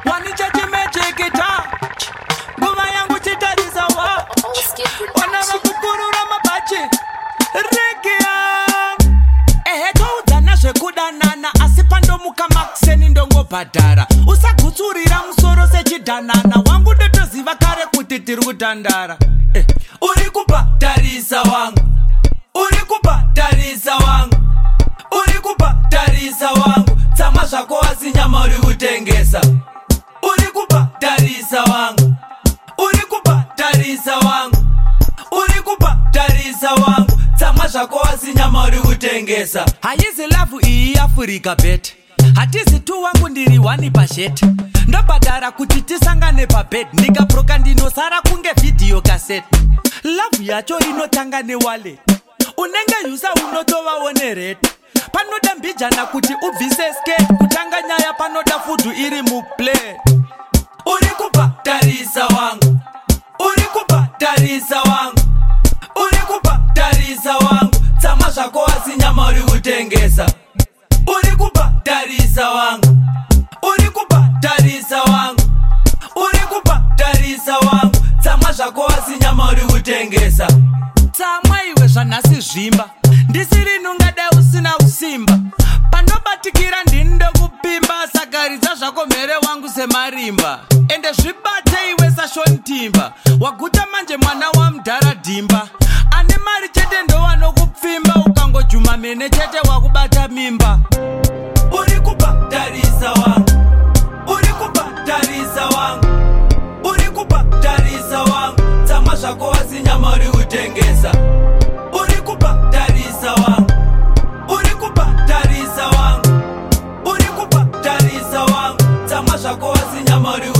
wanichachi mecheketa nguva yangu chitarisa wa wanava kukurura mabachi regia toudzana zvekudanana asi pandomuka makuseni ndongobhadhara usagutsurira musoro sechidhanana wangu ndotoziva kare kuti tiri kutandara uri kubhadharisa wangu uri kubhadharisa wangu uri kubhadharisa wangu tsama zvako asi nyama uri kutengesa uri kubhadharisa wangu uri kubhadharisa wangu uri kubhadharisa wangu tsama zvako asi nyama uri kutengesa haizi lavhu iyi yafurika bet hatizi tu wangu ndiri 1 pashete ndobhadhara kuti tisangane pabed ndikabroka ndinosara kunge vhidhiyo kaseti lavhu yacho inotanga newallet unenge yusa unotovawo nerete panoda mbijana kuti ubvise skate kutanga nyaya panoda fudhu iri muplate uri kubhadharisa wangu uri kubhadharisa wangu uri kubhadharisa wangu tsama zvako asi nyama uri kutengesa uri kubhadharisa wangu uri kubhadharisa wangu uri kubhadharisa wangu tsama zvako asi nyama uri kutengesa tsamwa iwe zvanhasi zvimba ndisiri nungadai usina usimba panobatikira ndinde kupimba sagaridza zvako mhere wangu semarimba ende zvibate iwe sashontimba waguta manje mwana wamudharadhimba ane mari chete ndowanokupfimba ukangojuma mene chete wakubata mimba uri kubhadharisa wangu uri kubhadharisa wangu uri kubhadharisa wangu tsama zvako asi nyama uri kutengesa uri kubhadharisa wangu uri kubhadharisa wangu uri kubhadharisa wangu tsama zvako asi nyama uri